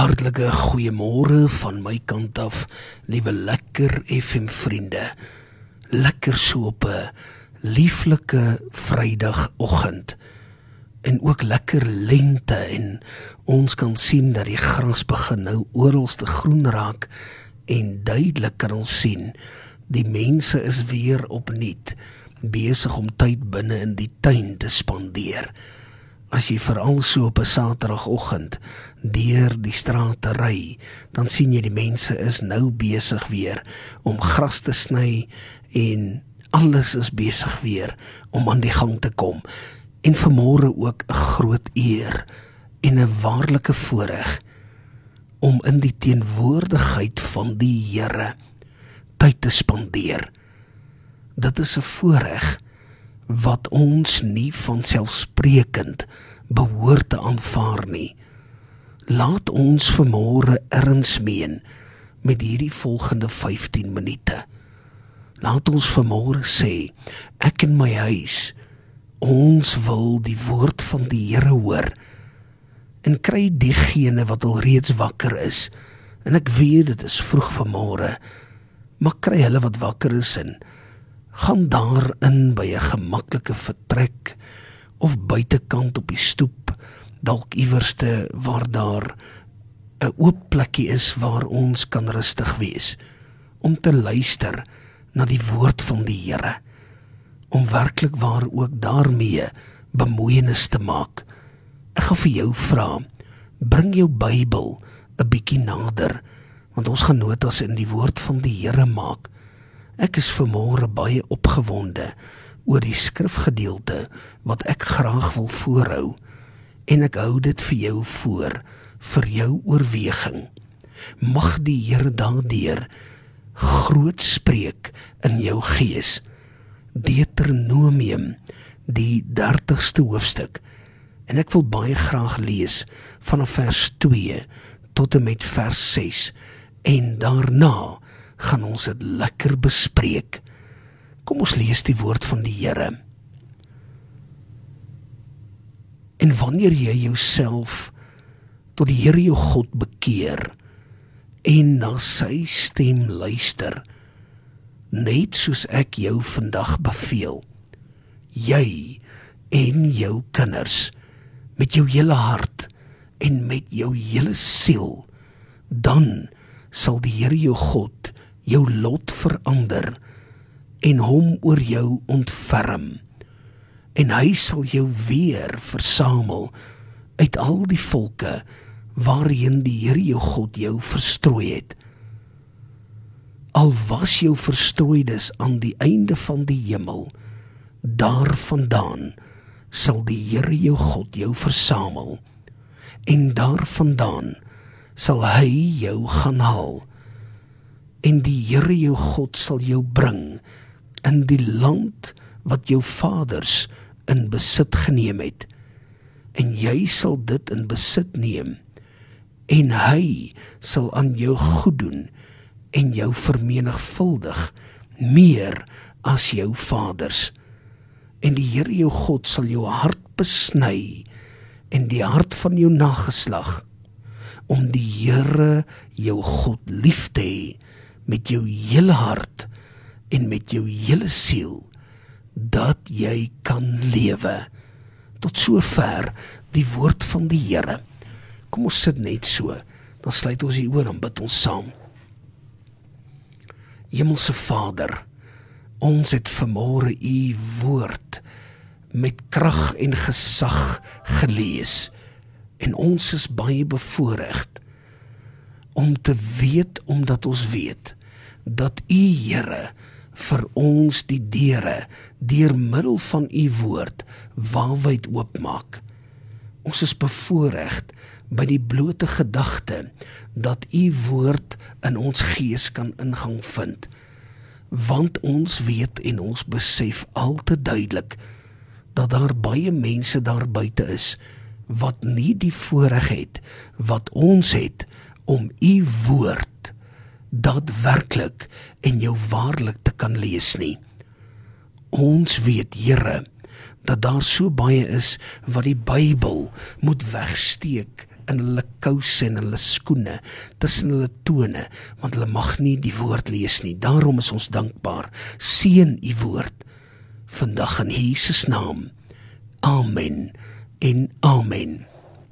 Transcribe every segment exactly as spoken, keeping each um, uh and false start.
Hartlike goeiemôre van my kant af, liewe lekker F M vriende. Lekker so op 'n lieflike Vrydagoggend. En ook lekker lente en ons kan sien dat die gras begin nou oralste groen raak en duidelik kan ons sien, die mense is weer opnuut besig om tyd binne in die tuin te spandeer. As jy veral so op 'n Saterdagoggend deur die strate ry, dan sien jy die mense is nou besig weer om gras te sny en alles is besig weer om aan die gang te kom. En vanmôre ook 'n groot eer en 'n waarlike voorreg om in die teenwoordigheid van die Here tyd te spandeer. Dit is 'n voorreg wat ons nie vanselfsprekend behoort te aanvaar nie. Laat ons vanmôre erns meen met hierdie volgende vyftien minute. Laat ons vanmôre sê, ek en my huis, ons wil die woord van die Here hoor, en kry diegene wat al reeds wakker is, en ek weet dit is vroeg vanmôre, maar kry hulle wat wakker is en gaan daarin by 'n gemaklike vertrek, of buitekant op die stoep, dalk iewerste waar daar 'n oop plekkie is waar ons kan rustig wees, om te luister na die woord van die Here, om werklik waar ook daarmee bemoeienis te maak. Ek gaan vir jou vra, bring jou Bybel 'n bietjie nader, want ons gaan notas in die woord van die Here maak. Ek is vanmôre baie opgewonde oor die skrifgedeelte wat ek graag wil voorhou, en ek hou dit vir jou voor, vir jou oorweging. Mag die Here daardeur groot spreek in jou gees. Deuteronomium, die dertigste hoofstuk, en ek wil baie graag lees vanaf vers twee tot en met vers ses, en daarna gaan ons dit lekker bespreek. Kom ons lees die woord van die Here. En wanneer jy jouself tot die Here jou God bekeer en na sy stem luister, net soos ek jou vandag beveel, jy en jou kinders, met jou hele hart en met jou hele siel, dan sal die Here jou God jou lot verander en hom oor jou ontferm, en hy sal jou weer versamel uit al die volke waarheen die Here jou God jou verstrooi het. Al was jou verstrooides aan die einde van die hemel, daarvandaan sal die Here jou God jou versamel, en daarvandaan sal hy jou gaan haal, en die Here jou God sal jou bring in die land wat jou vaders in besit geneem het, en jy sal dit in besit neem, en hy sal aan jou goed doen, en jou vermenigvuldig meer as jou vaders, en die Here jou God sal jou hart besny, en die hart van jou nageslag, om die Here jou God lief te hê, met jou hele hart, en met jou hele siel, dat jy kan lewe. Tot sover die woord van die Here. Kom ons sit net so, dan sluit ons die oor en bid ons saam. Hemelse Vader, ons het vanmôre u woord met krag en gesag gelees, en ons is baie bevoorreg om te weet, omdat ons weet, dat u Here vir ons die deure, deur middel van u woord, waawyd oopmaak. Ons is bevoorreg by die blote gedagte, dat u woord in ons gees kan ingang vind, want ons weet en ons besef al te duidelik, dat daar baie mense daar buite is, wat nie die voorreg het, wat ons het, om u woord daadwerklik en jou waarlik te kan lees nie. Ons weet, Here, dat daar so baie is wat die Bybel moet wegsteek in hulle kouse en hulle skoene, tussen hulle tone, want hulle mag nie die woord lees nie. Daarom is ons dankbaar. Seën u woord vandag in Jesus naam. Amen en amen.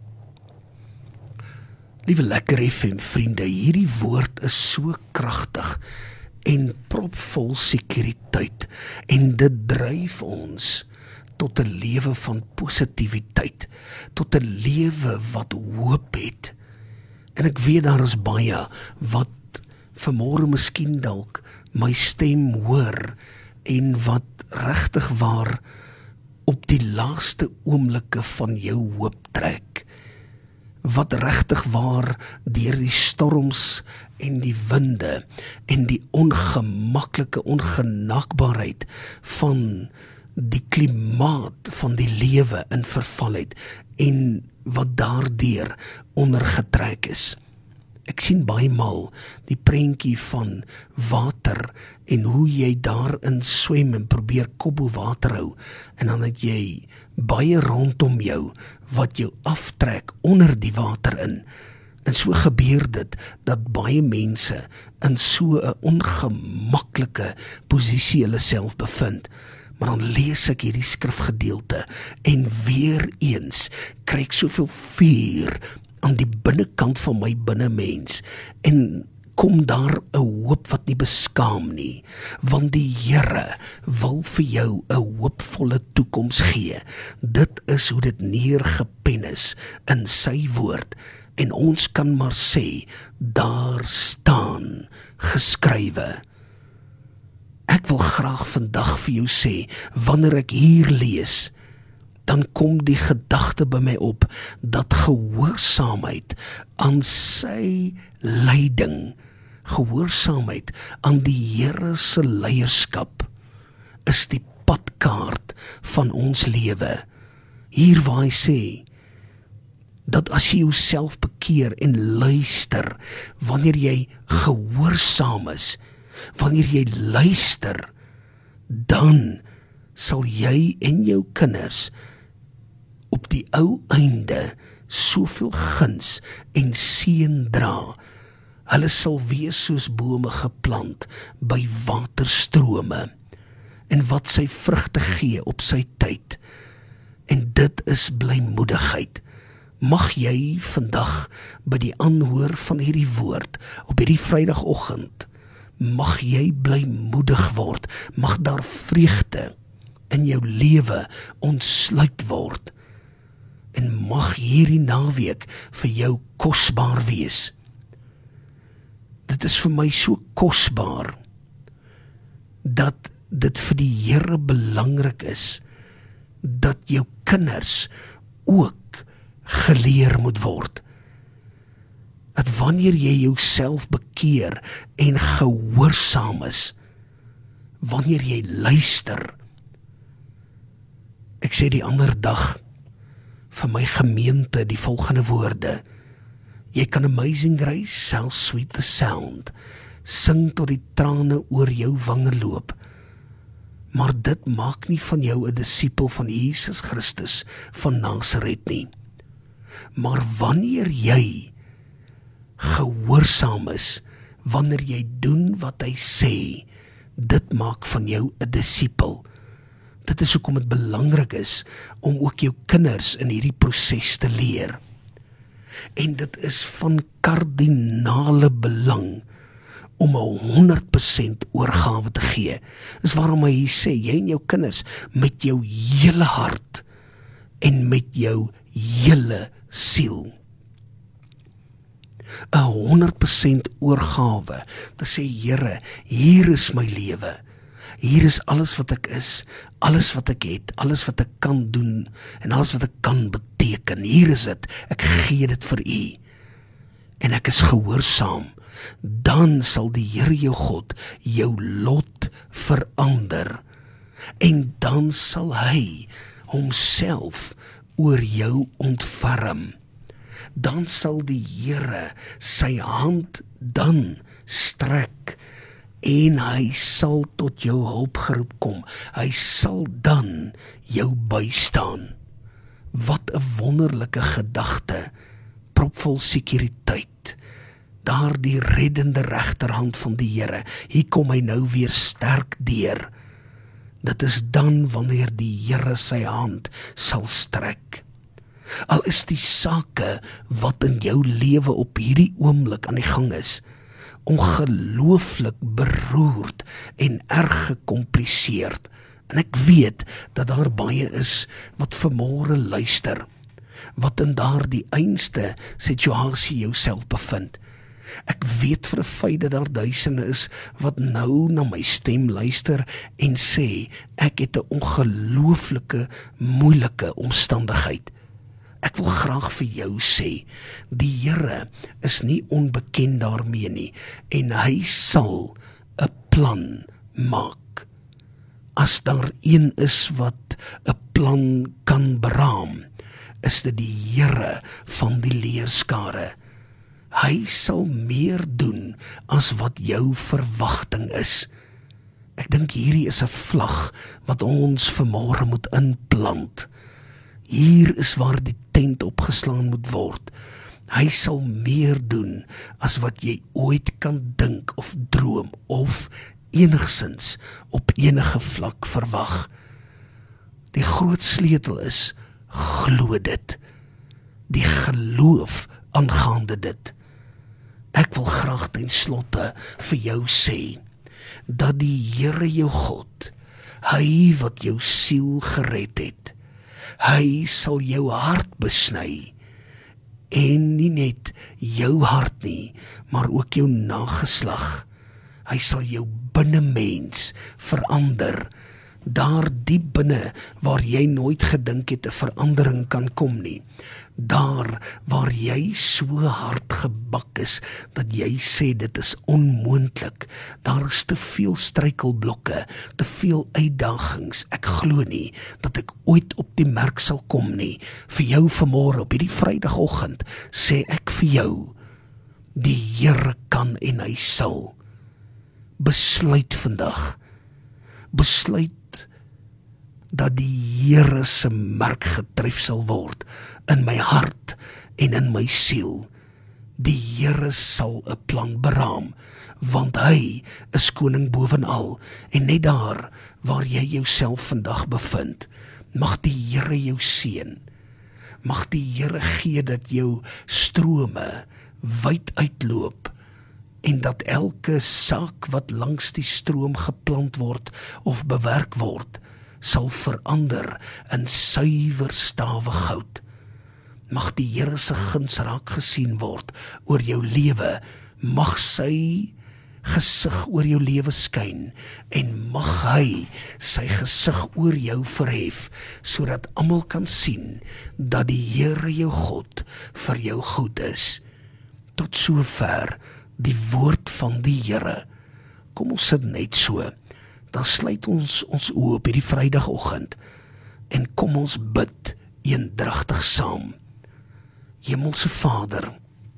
Liewe Lekker F M vriende, hierdie woord is so kragtig en propvol sekuriteit en dit dryf ons tot 'n lewe van positiwiteit, tot 'n lewe wat hoop het. En ek weet daar is baie wat vanmôre miskien dalk my stem hoor en wat regtig waar op die laaste oomblikke van jou hoop trek. Wat regtig waar deur die storms en die winde en die ongemaklike ongenaakbaarheid van die klimaat van die lewe in verval het en wat daardeur ondergetrek is. Ek sien baie maal die prentjie van water en hoe jy daarin swem en probeer kop bo water hou en dan het jy baie rondom jou wat jou aftrek onder die water in. En so gebeur dit dat baie mense in so 'n ongemaklike posisie hulle self bevind. Maar dan lees ek hierdie skrifgedeelte en weer eens kry ek soveel vuur aan die binnekant van my binnemens en kom daar 'n hoop wat nie beskaam nie, want die Here wil vir jou 'n hoopvolle toekoms gee. Dit is hoe dit neergepen is in sy woord en ons kan maar sê, daar staan geskrywe. Ek wil graag vandag vir jou sê, wanneer ek hier lees, dan kom die gedagte by my op, dat gehoorsaamheid aan sy leiding, gehoorsaamheid aan die Here se leierskap, is die padkaart van ons lewe. Hier waar hy sê, dat as jy jouself bekeer en luister, wanneer jy gehoorsaam is, wanneer jy luister, dan sal jy en jou kinders op die ou einde soveel guns en seën dra. Hulle sal wees soos bome geplant by waterstrome en wat sy vrugte gee op sy tyd. En dit is blymoedigheid. Mag jy vandag by die aanhoor van hierdie woord op hierdie Vrydagoggend, mag jy blymoedig word, mag daar vreugde in jou lewe ontsluit word en mag hierdie naweek vir jou kosbaar wees. Dit is vir my so kosbaar dat dit vir die Here belangrik is dat jou kinders ook geleer moet word. Dat wanneer jy jouself bekeer en gehoorsaam is, wanneer jy luister. Ek sê die ander dag vir my gemeente die volgende woorde: jy kan Amazing Grace, how sweet the sound, sing tot die trane oor jou wange loop, maar dit maak nie van jou 'n disipel van Jesus Christus van Nasaret nie. Maar wanneer jy gehoorsaam is, wanneer jy doen wat hy sê, dit maak van jou 'n disipel. Dit is hoekom dit belangrik is om ook jou kinders in hierdie proses te leer. En dit is van kardinale belang om 'n honderd persent oorgawe te gee. Dis waarom hy sê, jy en jou kinders met jou hele hart en met jou hele siel. 'n honderd persent oorgawe, te sê, Here, hier is my lewe. Hier is alles wat ek is, alles wat ek het, alles wat ek kan doen en alles wat ek kan beteken. Hier is dit, ek gee dit vir U. En ek is gehoorsaam. Dan sal die Here jou God jou lot verander. En dan sal hy homself oor jou ontferm. Dan sal die Here sy hand dan strek en hy sal tot jou hulp geroep kom. Hy sal dan jou bystaan. Wat 'n wonderlike gedagte propvol sekuriteit. Daar die reddende regterhand van die Here, hier kom hy nou weer sterk deur. Dit is dan wanneer die Here sy hand sal strek. Al is die sake wat in jou lewe op hierdie oomblik aan die gang is, ongelooflik beroerd en erg gekompliseerd. En ek weet dat daar baie is wat vanmôre luister, wat in daardie einste situasie jouself bevind. Ek weet vir 'n feit dat daar duisende is wat nou na my stem luister en sê, ek het 'n ongelooflike, moeilike omstandigheid. Ek wil graag vir jou sê, die Here is nie onbekend daarmee nie, en hy sal 'n plan maak. As daar een is wat 'n plan kan beraam, is dit die Here van die leerskare. Hy sal meer doen as wat jou verwagting is. Ek dink hierdie is 'n vlag wat ons vanmôre moet inplant. Hier is waar die tent opgeslaan moet word. Hy sal meer doen as wat jy ooit kan dink of droom of enigsins op enige vlak verwag. Die groot sleutel is, glo dit. Die geloof aangaande dit. Ek wil graag ten slotte vir jou sê, dat die Here jou God, hy wat jou siel gered het, hy sal jou hart besny, en nie net jou hart nie, maar ook jou nageslag. Hy sal jou binnemens verander, daar diep binne waar jy nooit gedink het 'n verandering kan kom nie. Daar waar jy so hard gebak is, dat jy sê dit is onmoontlik, daar is te veel struikelblokke, te veel uitdagings, ek glo nie, dat ek ooit op die merk sal kom nie. Vir jou vanmôre, op hierdie Vrydagoggend, sê ek vir jou, die Here kan en hy sal. Besluit vandag, besluit dat die Here se merk getref sal word in my hart en in my siel. Die Here sal 'n plan beraam, want hy is koning bovenal, en net daar waar jy jouself vandag bevind, mag die Here jou seën. Mag die Here gee dat jou strome wyd uitloop, en dat elke saak wat langs die stroom geplant word of bewerk word, sal verander in suiwer stawe goud. Mag die Here se guns raak gesien word oor jou lewe, mag sy gesig oor jou lewe skyn, en mag hy sy gesig oor jou verhef, sodat almal kan sien dat die Here jou God vir jou goed is. Tot sover die woord van die Here. Kom ons sit net so, dan sluit ons ons oë op hierdie Vrydagoggend, en kom ons bid eendragtig saam. Hemelse Vader,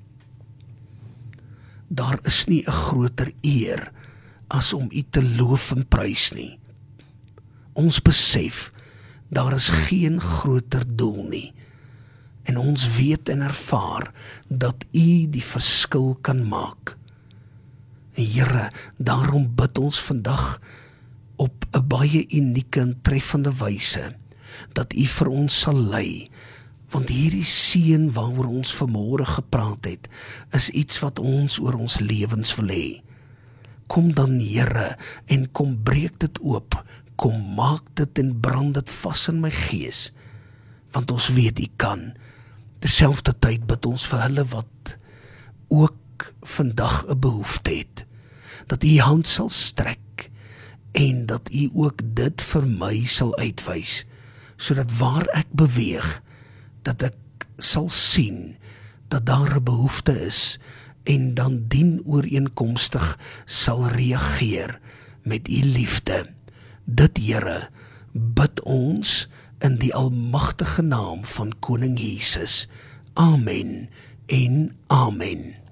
daar is nie 'n groter eer as om U te loof en prys nie. Ons besef, daar is geen groter doel nie, en ons weet en ervaar dat U die verskil kan maak. Here, daarom bid ons vandag op 'n baie unieke en treffende wyse, dat U vir ons sal lei, want hierdie seën waaroor ons vanmôre gepraat het, is iets wat ons oor ons lewens wil hê. Kom dan, Here, en kom breek dit oop, kom maak dit en brand dit vas in my gees, want ons weet U kan. Terselfdertyd bid ons vir hulle wat ook vandag 'n behoefte het, dat U hand sal strek, en dat U ook dit vir my sal uitwys, sodat waar ek beweeg, dat ek sal sien dat daar 'n behoefte is, en dan dien ooreenkomstig sal reageer met U liefde. Dit, Here, bid ons in die almagtige naam van Koning Jesus. Amen en amen.